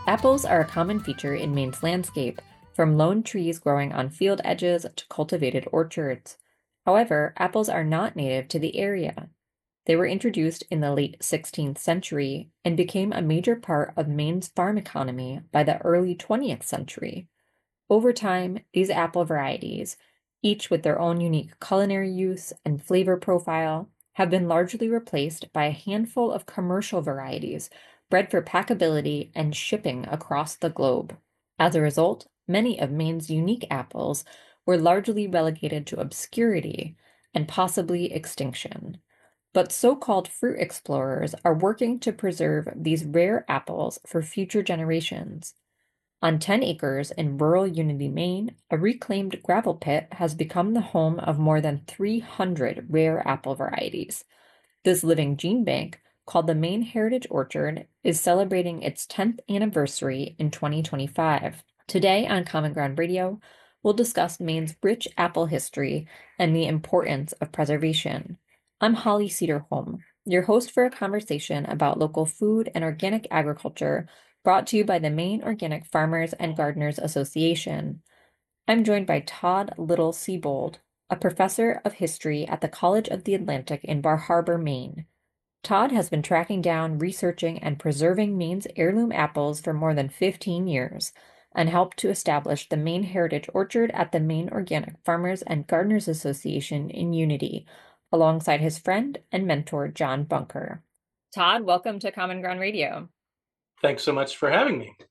Apples are a common feature in Maine's landscape, from lone trees growing on field edges to cultivated orchards. However, apples are not native to the area. They were introduced in the late 16th century and became a major part of Maine's farm economy by the early 20th century. Over time, these apple varieties, each with their own unique culinary use and flavor profile, have been largely replaced by a handful of commercial varieties bred for packability and shipping across the globe. As a result, many of Maine's unique apples were largely relegated to obscurity and possibly extinction. But so-called fruit explorers are working to preserve these rare apples for future generations. On 10 acres in rural Unity, Maine, a reclaimed gravel pit has become the home of more than 300 rare apple varieties. This living gene bank, called the Maine Heritage Orchard, is celebrating its 10th anniversary in 2025. Today on Common Ground Radio, we'll discuss Maine's rich apple history and the importance of preservation. I'm Holly Cederholm, your host for a conversation about local food and organic agriculture brought to you by the Maine Organic Farmers and Gardeners Association. I'm joined by Todd Little-Sebold, a professor of history at the College of the Atlantic in Bar Harbor, Maine. Todd has been tracking down, researching, and preserving Maine's heirloom apples for more than 15 years and helped to establish the Maine Heritage Orchard at the Maine Organic Farmers and Gardeners Association in Unity, alongside his friend and mentor, John Bunker. Todd, welcome to Common Ground Radio. Thanks so much for having me.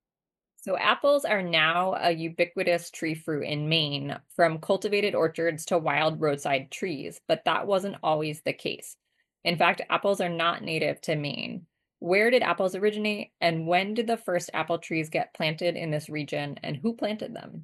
So apples are now a ubiquitous tree fruit in Maine, from cultivated orchards to wild roadside trees, but that wasn't always the case. In fact, apples are not native to Maine. Where did apples originate, and when did the first apple trees get planted in this region, and who planted them?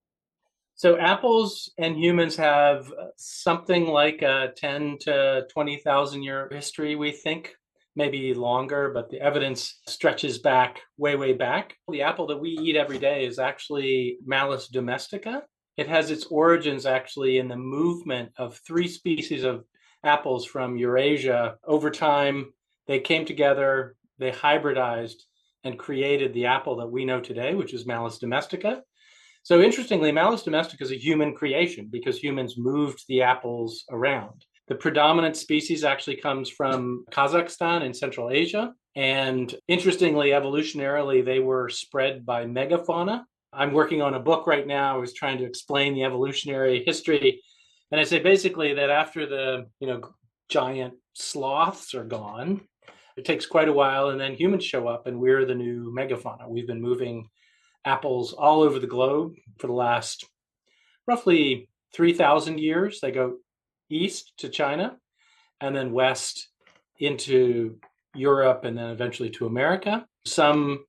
So apples and humans have something like a 10 to 20,000 year history, we think, maybe longer, but the evidence stretches back way back. The apple that we eat every day is actually Malus domestica. It has its origins actually in the movement of three species of apples from Eurasia. Over time, they came together, they hybridized, and created the apple that we know today, which is Malus domestica. So interestingly, Malus domestica is a human creation because humans moved the apples around. The predominant species actually comes from Kazakhstan in Central Asia. And interestingly, evolutionarily, they were spread by megafauna. I'm working on a book right now. I was trying to explain the evolutionary history. And I say basically that after the giant sloths are gone, it takes quite a while, and then humans show up, and we're the new megafauna. We've been moving apples all over the globe for the last roughly 3,000 years. They go east to China and then west into Europe and then eventually to America. Some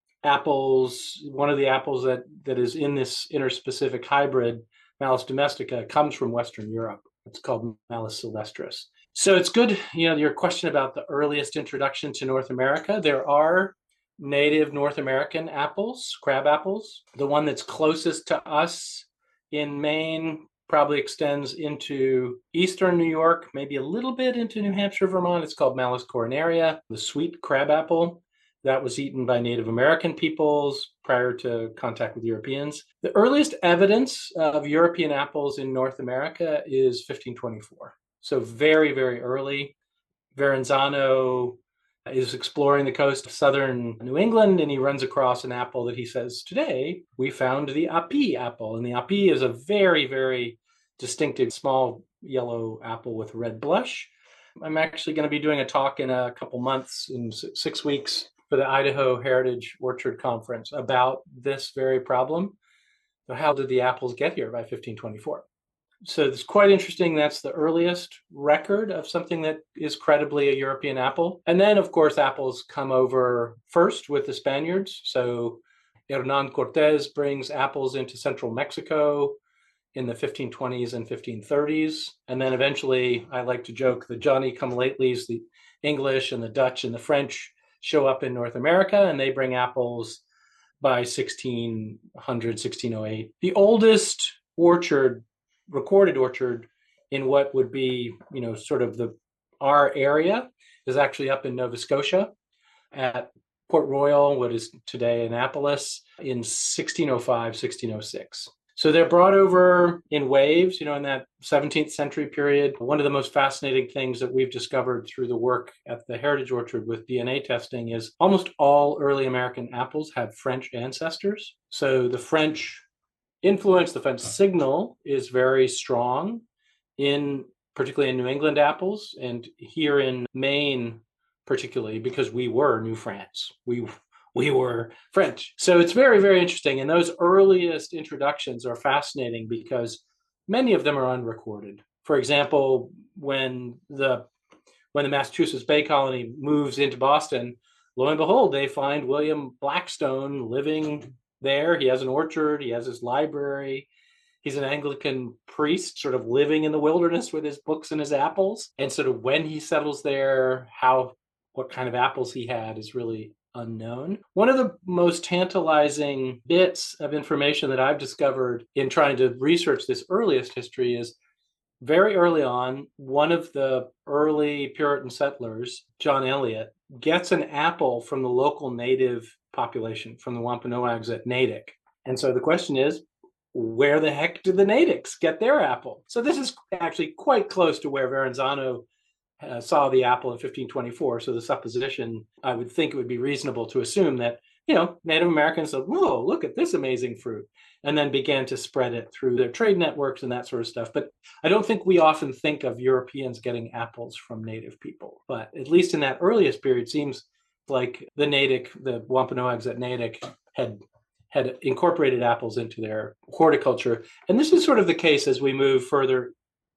apples, one of the apples that is in this interspecific hybrid, Malus domestica, comes from Western Europe. It's called Malus sylvestris. So it's good, your question about the earliest introduction to North America. There are native North American apples, crab apples. The one that's closest to us in Maine probably extends into eastern New York, maybe a little bit into New Hampshire, Vermont. It's called Malus coronaria, the sweet crab apple that was eaten by Native American peoples prior to contact with Europeans. The earliest evidence of European apples in North America is 1524. So very early. Verenzano is exploring the coast of southern New England, and he runs across an apple that he says, today we found the Api apple. And the Api is a very distinctive small yellow apple with red blush. I'm actually going to be doing a talk in a couple months, in 6 weeks, for the Idaho Heritage Orchard Conference about this very problem. So how did the apples get here by 1524? So it's quite interesting. That's the earliest record of something that is credibly a European apple. And then, of course, apples come over first with the Spaniards. So Hernan Cortez brings apples into central Mexico in the 1520s and 1530s. And then eventually, I like to joke, the Johnny-come-latelys, the English and the Dutch and the French show up in North America, and they bring apples by 1600, 1608. The oldest recorded orchard in what would be, sort of our area is actually up in Nova Scotia at Port Royal, what is today Annapolis, in 1605, 1606. So they're brought over in waves, in that 17th century period. One of the most fascinating things that we've discovered through the work at the Heritage Orchard with DNA testing is almost all early American apples have French ancestors. So the French influence, the French signal is very strong particularly in New England apples, and here in Maine, particularly because we were New France. We were French. So it's very, very interesting. And those earliest introductions are fascinating because many of them are unrecorded. For example, when the Massachusetts Bay Colony moves into Boston, lo and behold, they find William Blackstone living there. He has an orchard, he has his library. He's an Anglican priest, sort of living in the wilderness with his books and his apples. And sort of when he settles there, what kind of apples he had is really unknown. One of the most tantalizing bits of information that I've discovered in trying to research this earliest history is very early on, one of the early Puritan settlers, John Eliot, gets an apple from the local native population, from the Wampanoags at Natick. And so the question is, where the heck did the Naticks get their apple? So this is actually quite close to where Verrazano saw the apple in 1524. So the supposition, I would think it would be reasonable to assume that, Native Americans said, whoa, look at this amazing fruit, and then began to spread it through their trade networks and that sort of stuff. But I don't think we often think of Europeans getting apples from native people. But at least in that earliest period, seems like the Wampanoags at Natick had incorporated apples into their horticulture. And this is sort of the case as we move further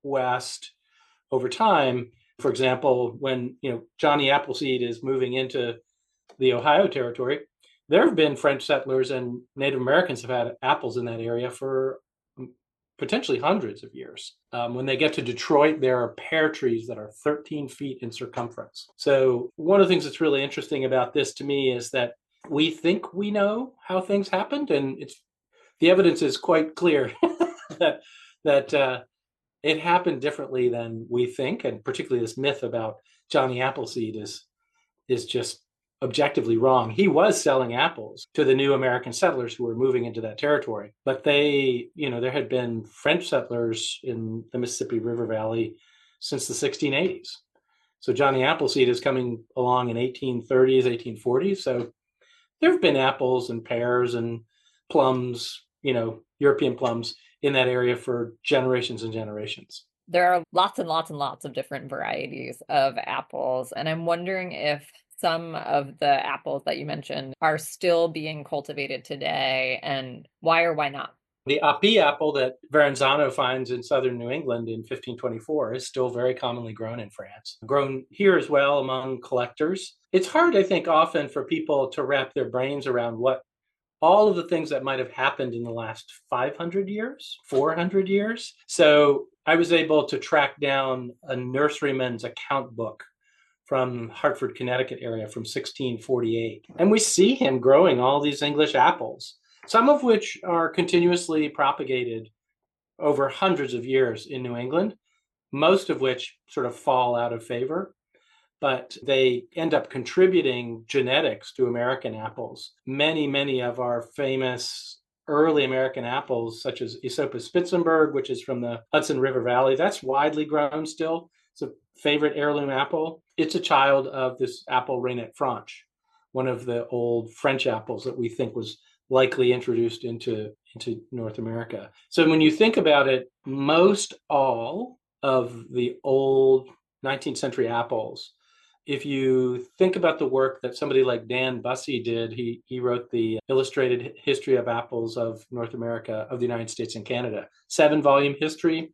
west over time. For example, when Johnny Appleseed is moving into the Ohio territory, there have been French settlers and Native Americans have had apples in that area for potentially hundreds of years. When they get to Detroit, there are pear trees that are 13 feet in circumference. So one of the things that's really interesting about this to me is that we think we know how things happened, and the evidence is quite clear that it happened differently than we think, and particularly this myth about Johnny Appleseed is just objectively wrong. He was selling apples to the new American settlers who were moving into that territory, but there had been French settlers in the Mississippi River Valley since the 1680s. So Johnny Appleseed is coming along in 1830s, 1840s. So there have been apples and pears and plums, European plums in that area for generations and generations. There are lots and lots and lots of different varieties of apples, and I'm wondering if some of the apples that you mentioned are still being cultivated today, and why or why not? The Api apple that Verrazano finds in southern New England in 1524 is still very commonly grown in France, grown here as well among collectors. It's hard, I think, often for people to wrap their brains around what all of the things that might have happened in the last 500 years, 400 years. So I was able to track down a nurseryman's account book from Hartford, Connecticut area from 1648. And we see him growing all these English apples, some of which are continuously propagated over hundreds of years in New England, most of which sort of fall out of favor, but they end up contributing genetics to American apples. Many, many of our famous early American apples, such as Aesopus Spitzenberg, which is from the Hudson River Valley, that's widely grown still. It's a favorite heirloom apple. It's a child of this apple Reinette Franche, one of the old French apples that we think was likely introduced into North America. So when you think about it, most all of the old 19th century apples, if you think about the work that somebody like Dan Bussey did, he wrote the Illustrated History of Apples of North America, of the United States and Canada, 7-volume history,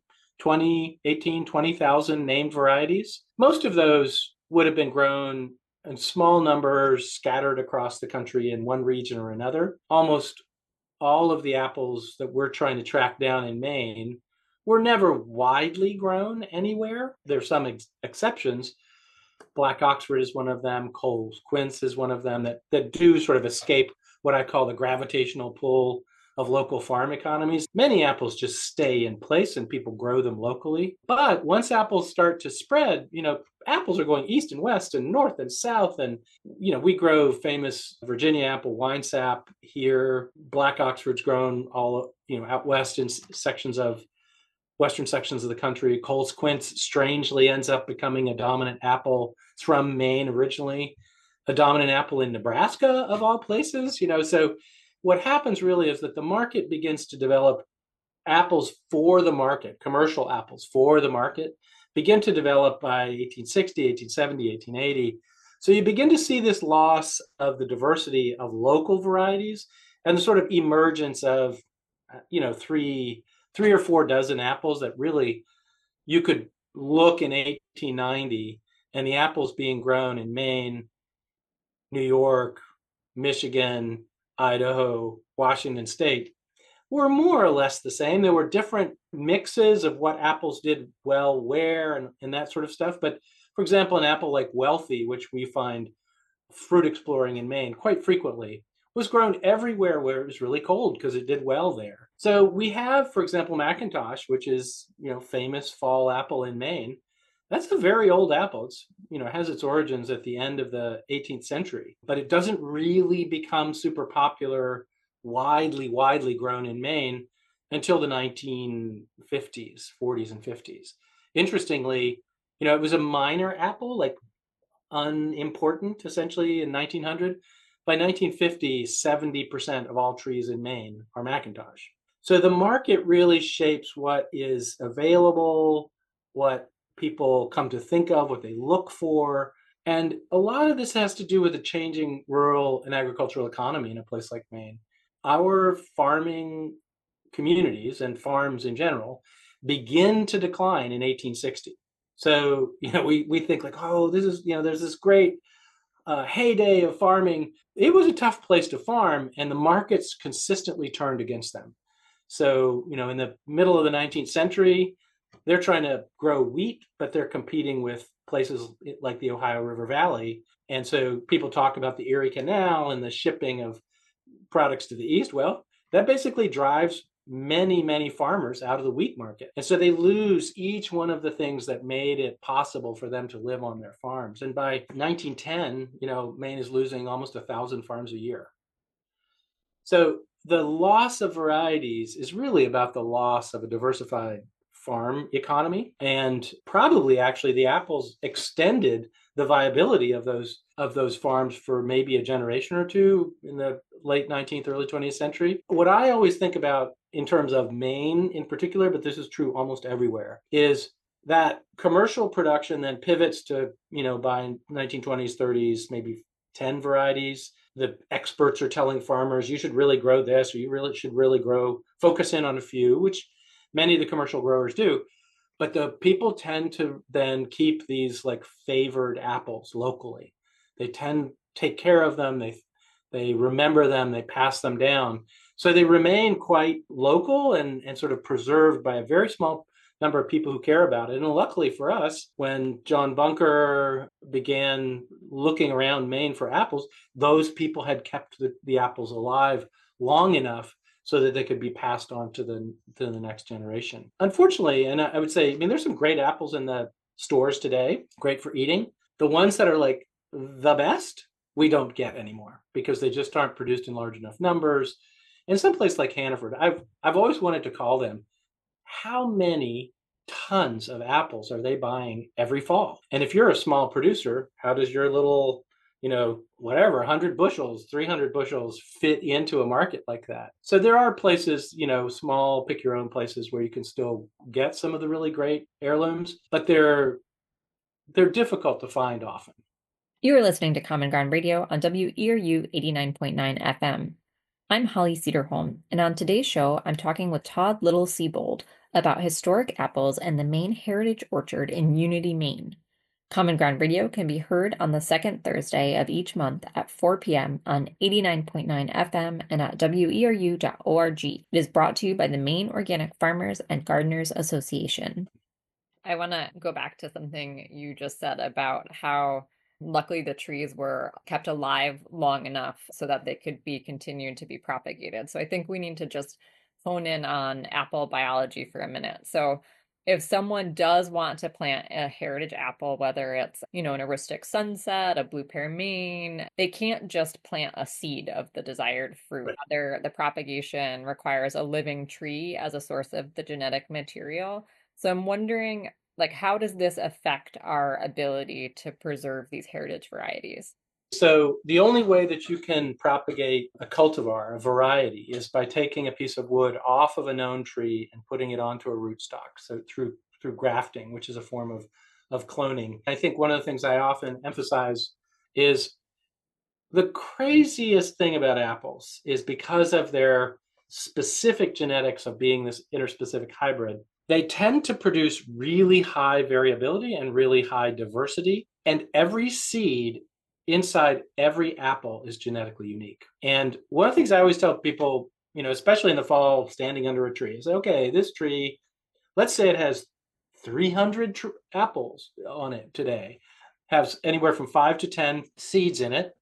20,000 named varieties. Most of those would have been grown in small numbers scattered across the country in one region or another. Almost all of the apples that we're trying to track down in Maine were never widely grown anywhere. There are some exceptions. Black Oxford is one of them. Coles Quince is one of them that do sort of escape what I call the gravitational pull of local farm economies. Many apples just stay in place and people grow them locally. But once apples start to spread, apples are going east and west and north and south. And, we grow famous Virginia apple wine sap here. Black Oxford's grown all, out west in western sections of the country. Coles Quince strangely ends up becoming a dominant apple. It's from Maine originally, a dominant apple in Nebraska of all places. So what happens really is that the market begins to develop apples for the market, commercial apples for the market, begin to develop by 1860, 1870, 1880. So you begin to see this loss of the diversity of local varieties and the sort of emergence of, three or four dozen apples that really you could look in 1890 and the apples being grown in Maine, New York, Michigan, Idaho, Washington State were more or less the same. There were different mixes of what apples did well where and that sort of stuff. But for example, an apple like Wealthy, which we find fruit exploring in Maine quite frequently, was grown everywhere where it was really cold because it did well there. So we have, for example, McIntosh, which is, famous fall apple in Maine. That's a very old apple. It's, has its origins at the end of the 18th century, but it doesn't really become super popular, widely grown in Maine until the 1950s, 40s and 50s. Interestingly, it was a minor apple, like unimportant essentially in 1900. By 1950, 70% of all trees in Maine are McIntosh. So the market really shapes what is available, what people come to think of, what they look for. And a lot of this has to do with the changing rural and agricultural economy in a place like Maine. Our farming communities and farms in general begin to decline in 1860. So, we think like, oh, this is, there's this great heyday of farming. It was a tough place to farm, and the markets consistently turned against them. So, in the middle of the 19th century, they're trying to grow wheat, but they're competing with places like the Ohio River Valley. And so people talk about the Erie Canal and the shipping of products to the east. Well, that basically drives many farmers out of the wheat market. And so they lose each one of the things that made it possible for them to live on their farms. And by 1910, Maine is losing almost 1,000 farms a year. So the loss of varieties is really about the loss of a diversified farm economy. And probably actually the apples extended the viability of those farms for maybe a generation or two in the late 19th, early 20th century. What I always think about in terms of Maine in particular, but this is true almost everywhere, is that commercial production then pivots to, by 1920s, 30s, maybe 10 varieties. The experts are telling farmers, you should really grow this, or you should really focus in on a few, which many of the commercial growers do. But the people tend to then keep these like favored apples locally. They tend to take care of them. They remember them. They pass them down. So they remain quite local and sort of preserved by a very small number of people who care about it. And luckily for us, when John Bunker began looking around Maine for apples, those people had kept the apples alive long enough so that they could be passed on to the next generation. Unfortunately, and I would say, there's some great apples in the stores today, great for eating. The ones that are like the best, we don't get anymore because they just aren't produced in large enough numbers. In some place like Hannaford, I've always wanted to call them, how many tons of apples are they buying every fall? And if you're a small producer, how does your little, 100 bushels, 300 bushels fit into a market like that? So there are places, small pick your own places where you can still get some of the really great heirlooms, but they're difficult to find often. You are listening to Common Ground Radio on WERU 89.9 FM. I'm Holly Cederholm, and on today's show, I'm talking with Todd Little-Sebold about historic apples and the Maine Heritage Orchard in Unity, Maine. Common Ground Radio can be heard on the second Thursday of each month at 4 p.m. on 89.9 FM and at weru.org. It is brought to you by the Maine Organic Farmers and Gardeners Association. I want to go back to something you just said about how Luckily, the trees were kept alive long enough so that they could be continued to be propagated. So I think we need to just hone in on apple biology for a minute. So if someone does want to plant a heritage apple, whether it's, an Aristic Sunset, a Blue Pear Maine, they can't just plant a seed of the desired fruit. Right. The propagation requires a living tree as a source of the genetic material. So I'm wondering, like, how does this affect our ability to preserve these heritage varieties? So the only way that you can propagate a cultivar, a variety, is by taking a piece of wood off of a known tree and putting it onto a rootstock. So through grafting, which is a form of cloning. I think one of the things I often emphasize is the craziest thing about apples is because of their specific genetics of being this interspecific hybrid, they tend to produce really high variability and really high diversity. And every seed inside every apple is genetically unique. And one of the things I always tell people, especially in the fall, standing under a tree, is okay, this tree, let's say it has 300 apples on it today, has anywhere from 5 to 10 seeds in it.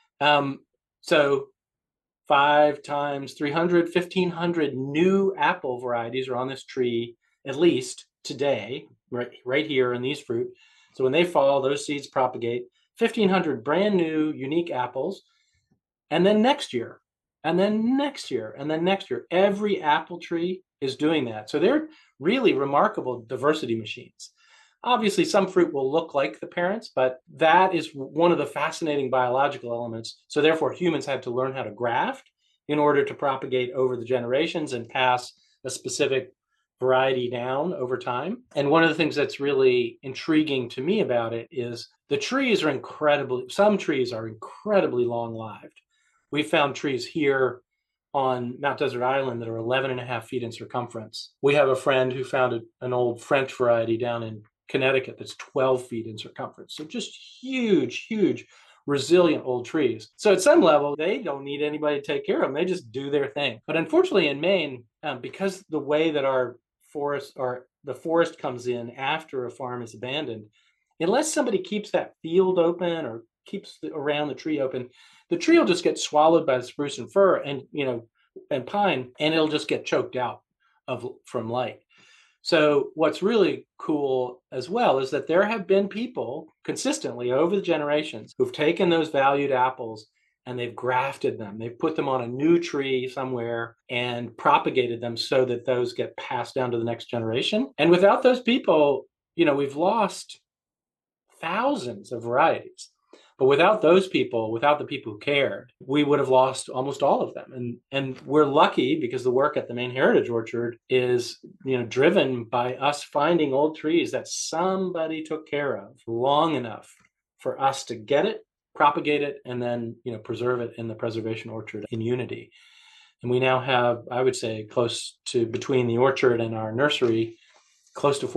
So 5 times 300, 1,500 new apple varieties are on this tree, at least today, right here in these fruit. So when they fall, those seeds propagate 1,500 brand new, unique apples. And then next year, and then next year, and then next year, every apple tree is doing that. So they're really remarkable diversity machines. Obviously, some fruit will look like the parents, but that is one of the fascinating biological elements. So therefore, humans had to learn how to graft in order to propagate over the generations and pass a specific variety down over time. And one of the things that's really intriguing to me about it is the trees are some trees are incredibly long-lived. We found trees here on Mount Desert Island that are 11 and a half feet in circumference. We have a friend who found an old French variety down in Connecticut that's 12 feet in circumference. So just huge, huge, resilient old trees. So at some level, they don't need anybody to take care of them. They just do their thing. But unfortunately, in Maine, because the way that our forest or the forest comes in after a farm is abandoned, unless somebody keeps that field open or keeps around the tree open, the tree will just get swallowed by the spruce and fir and pine, and it'll just get choked out from light. So what's really cool as well is that there have been people consistently over the generations who've taken those valued apples and they've grafted them. They've put them on a new tree somewhere and propagated them so that those get passed down to the next generation. And without those people, we've lost thousands of varieties. But without those people, without the people who cared, we would have lost almost all of them. And we're lucky because the work at the Maine Heritage Orchard is, driven by us finding old trees that somebody took care of long enough for us to get it, propagate it, and then, preserve it in the preservation orchard in unity. And we now have, I would say, close to, between the orchard and our nursery, close to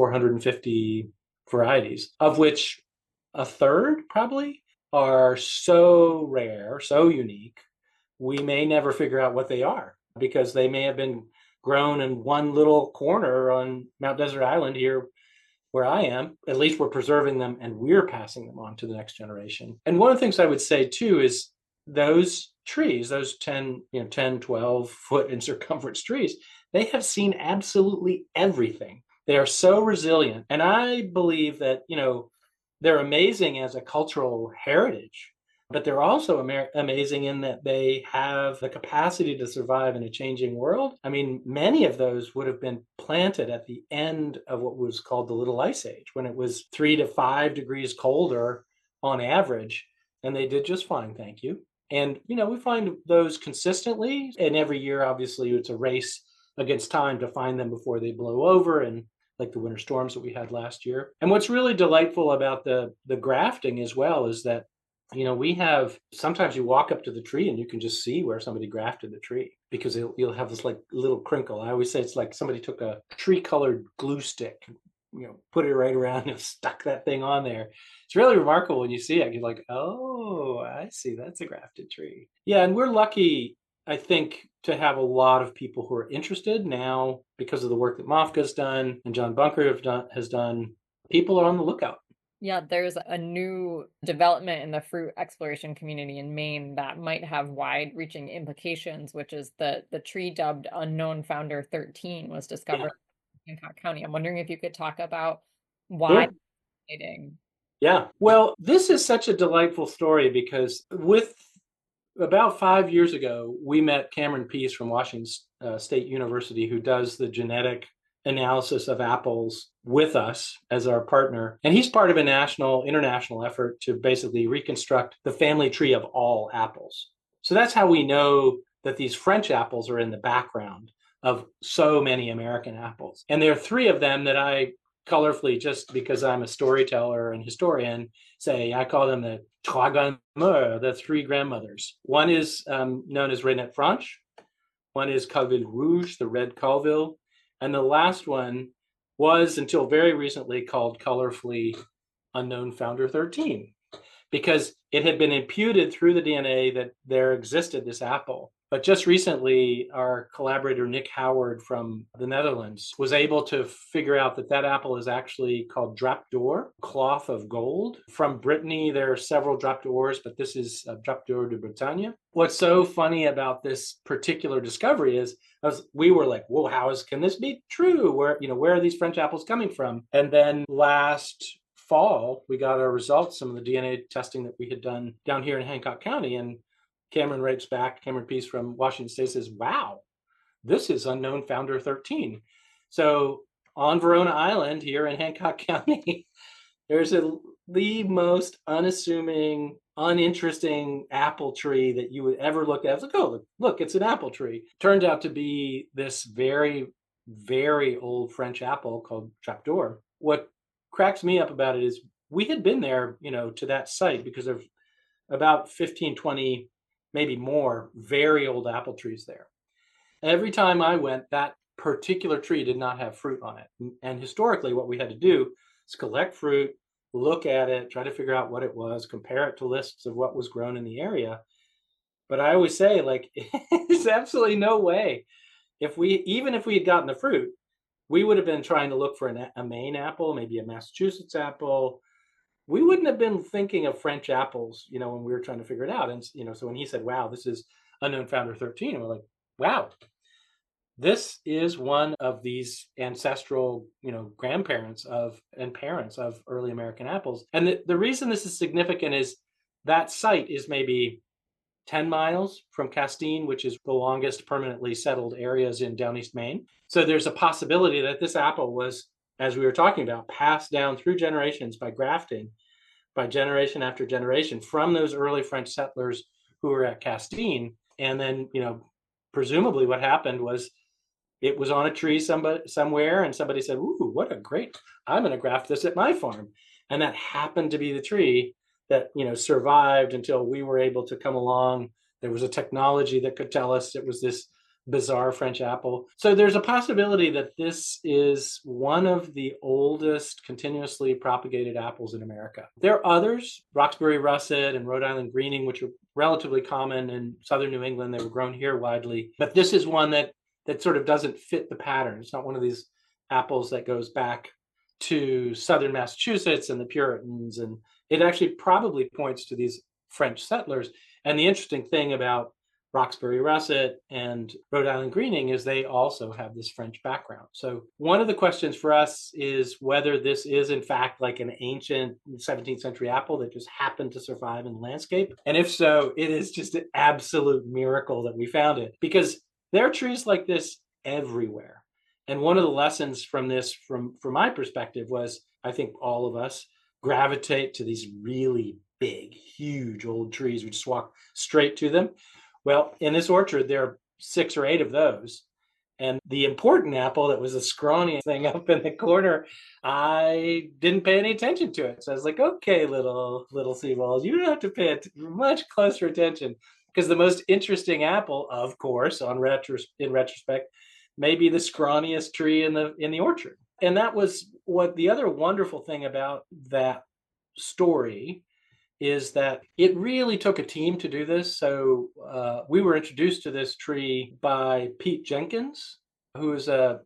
450 varieties, of which a third probably are so rare, so unique, we may never figure out what they are because they may have been grown in one little corner on Mount Desert Island here where I am. At least we're preserving them and we're passing them on to the next generation. And one of the things I would say too is those trees, those 10, 12 foot in circumference trees, they have seen absolutely everything. They are so resilient. And I believe that, they're amazing as a cultural heritage, but they're also amazing in that they have the capacity to survive in a changing world. I mean, many of those would have been planted at the end of what was called the Little Ice Age, when it was 3 to 5 degrees colder on average, and they did just fine, thank you. And, we find those consistently, and every year, obviously, it's a race against time to find them before they blow over, and like the winter storms that we had last year. And what's really delightful about the grafting as well is that, we have, sometimes you walk up to the tree and you can just see where somebody grafted the tree because you'll have this like little crinkle. I always say it's like somebody took a tree colored glue stick, put it right around and stuck that thing on there. It's really remarkable when you see it. You're like, oh, I see, that's a grafted tree. Yeah, and we're lucky, I think, to have a lot of people who are interested now because of the work that MOFGA's done and John Bunker has done. People are on the lookout. Yeah, there's a new development in the fruit exploration community in Maine that might have wide-reaching implications, which is the tree dubbed Unknown Founder 13 was Yeah, discovered in Hancock County. I'm wondering if you could talk about why sure. exciting. Yeah. Well, this is such a delightful story because with about 5 years ago, we met Cameron Peace from Washington State University, who does the genetic analysis of apples with us as our partner. And he's part of a international effort to basically reconstruct the family tree of all apples. So that's how we know that these French apples are in the background of so many American apples. And there are three of them that I colorfully, just because I'm a storyteller and historian, say I call them the trois grand-mères, the three grandmothers. One is known as Renette Franche. One is Colville Rouge, the red Colville. And the last one was, until very recently, called colorfully Unknown Founder 13, because it had been imputed through the DNA that there existed this apple. But just recently, our collaborator Nick Howard from the Netherlands was able to figure out that that apple is actually called Drap d'Or, cloth of gold. From Brittany, there are several Drap d'Ors, but this is Drap d'Or de Bretagne. What's so funny about this particular discovery is we were like, whoa, can this be true? Where are these French apples coming from? And then last fall, we got our results, some of the DNA testing that we had done down here in Hancock County. And Cameron writes back, Cameron Peace from Washington State says, wow, this is Unknown Founder 13. So on Verona Island here in Hancock County, there's the most unassuming, uninteresting apple tree that you would ever look at. It's like, oh, look, it's an apple tree. Turned out to be this very, very old French apple called Trap d'Or. What cracks me up about it is we had been there, to that site because of about 15, 20, maybe more very old apple trees there. Every time I went, that particular tree did not have fruit on it. And historically, what we had to do is collect fruit, look at it, try to figure out what it was, compare it to lists of what was grown in the area. But I always say, like, there's absolutely no way. Even if we had gotten the fruit, we would have been trying to look for a Maine apple, maybe a Massachusetts apple. We wouldn't have been thinking of French apples, when we were trying to figure it out. And, so when he said, wow, this is Unknown Founder 13, and we're like, wow, this is one of these ancestral, grandparents and parents of early American apples. And the reason this is significant is that site is maybe 10 miles from Castine, which is the longest permanently settled areas in down East Maine. So there's a possibility that this apple was, as we were talking about, passed down through generations by grafting, by generation after generation from those early French settlers who were at Castine. And then, presumably what happened was it was on a tree somewhere, and somebody said, ooh, what a great, I'm going to graft this at my farm. And that happened to be the tree that, survived until we were able to come along. There was a technology that could tell us it was this bizarre French apple. So there's a possibility that this is one of the oldest continuously propagated apples in America. There are others, Roxbury russet and Rhode Island greening, which are relatively common in southern New England. They were grown here widely. But this is one that sort of doesn't fit the pattern. It's not one of these apples that goes back to southern Massachusetts and the Puritans. And it actually probably points to these French settlers. And the interesting thing about Roxbury russet and Rhode Island greening is they also have this French background. So one of the questions for us is whether this is in fact like an ancient 17th century apple that just happened to survive in the landscape. And if so, it is just an absolute miracle that we found it, because there are trees like this everywhere. And one of the lessons from this, from my perspective, was I think all of us gravitate to these really big, huge old trees. We just walk straight to them. Well, in this orchard, there are 6 or 8 of those. And the important apple that was a scrawny thing up in the corner, I didn't pay any attention to it. So I was like, okay, little Seaballs, you don't have to pay much closer attention, because the most interesting apple, of course, in retrospect, may be the scrawniest tree in the orchard. And that was what the other wonderful thing about that story is, that it really took a team to do this. So we were introduced to this tree by Pete Jenkins, who is a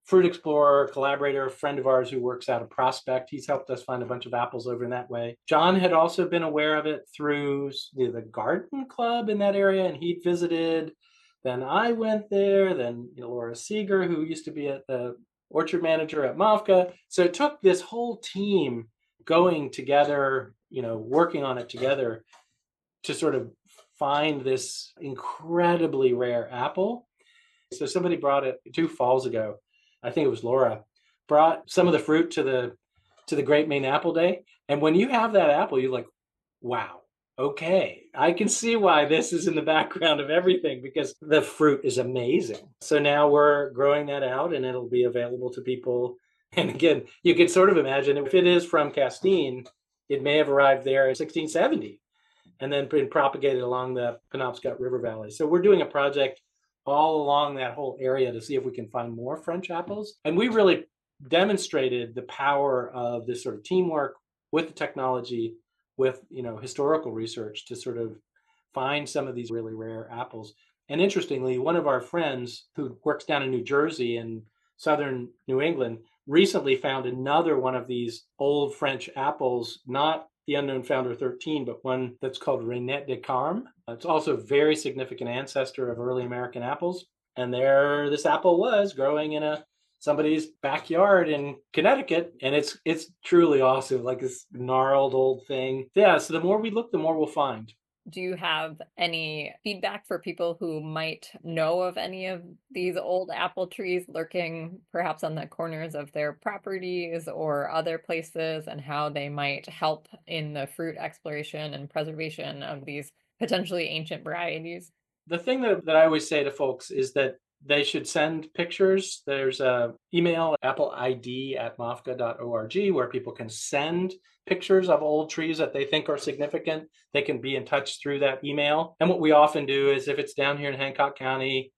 fruit explorer, collaborator, friend of ours who works out of Prospect. He's helped us find a bunch of apples over in that way. John had also been aware of it through the garden club in that area, and he'd visited. Then I went there. Then Laura Seeger, who used to be at the orchard manager at Mafka. So it took this whole team going together, working on it together to sort of find this incredibly rare apple. So somebody brought it 2 falls ago. I think it was Laura, brought some of the fruit to the Great Maine Apple Day. And when you have that apple, you're like, wow, okay, I can see why this is in the background of everything, because the fruit is amazing. So now we're growing that out and it'll be available to people. And again, you can sort of imagine if it is from Castine, it may have arrived there in 1670 and then been propagated along the Penobscot River Valley. So we're doing a project all along that whole area to see if we can find more French apples. And we really demonstrated the power of this sort of teamwork with the technology, with historical research to sort of find some of these really rare apples. And interestingly, one of our friends who works down in New Jersey and southern New England recently found another one of these old French apples, not the unknown founder 13, but one that's called Renette de Carme. It's also a very significant ancestor of early American apples. And there this apple was growing in somebody's backyard in Connecticut. And it's truly awesome, like this gnarled old thing. Yeah, so the more we look, the more we'll find. Do you have any feedback for people who might know of any of these old apple trees lurking perhaps on the corners of their properties or other places, and how they might help in the fruit exploration and preservation of these potentially ancient varieties? The thing that I always say to folks is that they should send pictures. There's a email, appleid@mafka.org, where people can send pictures of old trees that they think are significant. They can be in touch through that email. And what we often do is if it's down here in Hancock County,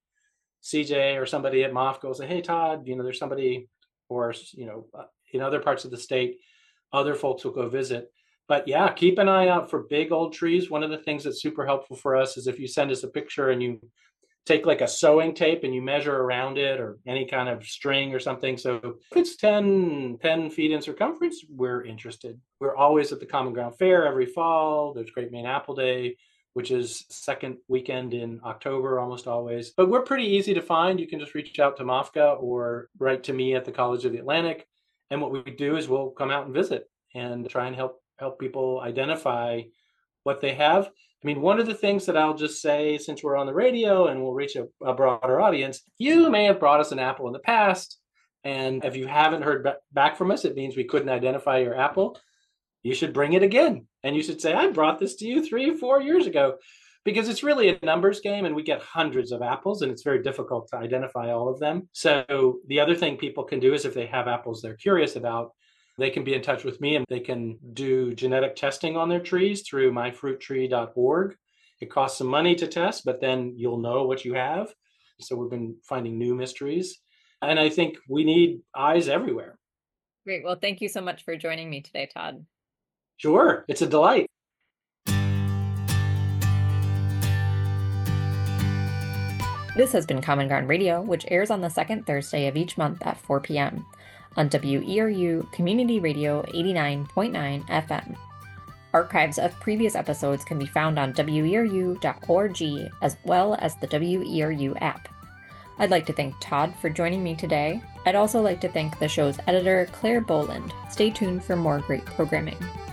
CJ or somebody at Mafka will say, hey, Todd, there's somebody, or, in other parts of the state, other folks will go visit. But yeah, keep an eye out for big old trees. One of the things that's super helpful for us is if you send us a picture and you take like a sewing tape and you measure around it, or any kind of string or something. So if it's 10 feet in circumference, we're interested. We're always at the Common Ground Fair every fall. There's Great Maine Apple Day, which is second weekend in October almost always. But we're pretty easy to find. You can just reach out to Mafka or write to me at the College of the Atlantic. And what we do is we'll come out and visit and try and help people identify what they have. I mean, one of the things that I'll just say, since we're on the radio and we'll reach a broader audience, you may have brought us an apple in the past. And if you haven't heard back from us, it means we couldn't identify your apple. You should bring it again. And you should say, I brought this to you 3 or 4 years ago, because it's really a numbers game and we get hundreds of apples and it's very difficult to identify all of them. So the other thing people can do is if they have apples they're curious about, they can be in touch with me and they can do genetic testing on their trees through myfruittree.org. It costs some money to test, but then you'll know what you have. So we've been finding new mysteries. And I think we need eyes everywhere. Great. Well, thank you so much for joining me today, Todd. Sure. It's a delight. This has been Common Ground Radio, which airs on the second Thursday of each month at 4 p.m. on WERU Community Radio 89.9 FM. Archives of previous episodes can be found on weru.org as well as the WERU app. I'd like to thank Todd for joining me today. I'd also like to thank the show's editor, Claire Boland. Stay tuned for more great programming.